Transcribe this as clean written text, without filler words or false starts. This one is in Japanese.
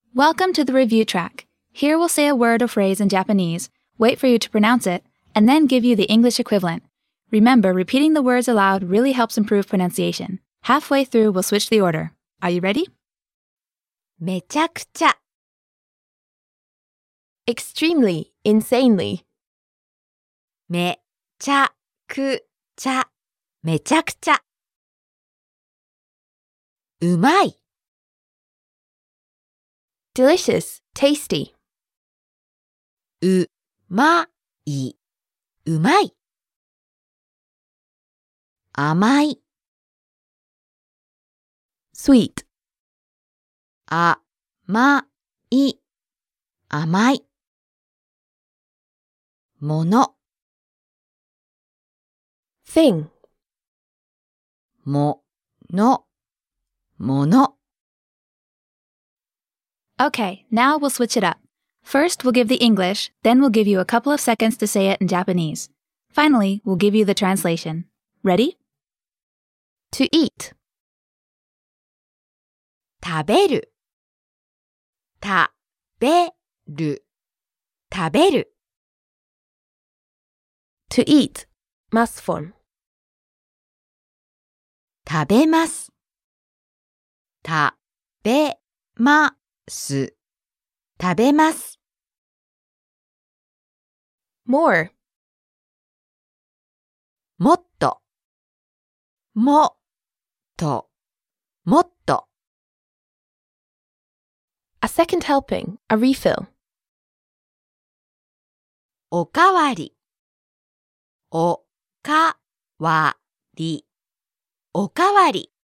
Welcome to the review track. Here we'll say a word or phrase in Japanese, wait for you to pronounce it, and then give you the English equivalent. Remember, repeating the words aloud really helps improve pronunciation. Halfway through, we'll switch the order. Are you ready? めちゃくちゃ extremely, insanely めちゃくちゃめちゃくちゃうまい delicious, tasty うまいうまい甘い sweet 甘い甘いもの thing ものもの Okay, now we'll switch it up. First, we'll give the English, then we'll give you a couple of seconds to say it in Japanese. Finally, we'll give you the translation. Ready? to eat 食べる食べる食べる to eat, mass form 食べます食べます食べます more もっともっともっと a second helping, a refill おかわりおかわりおかわり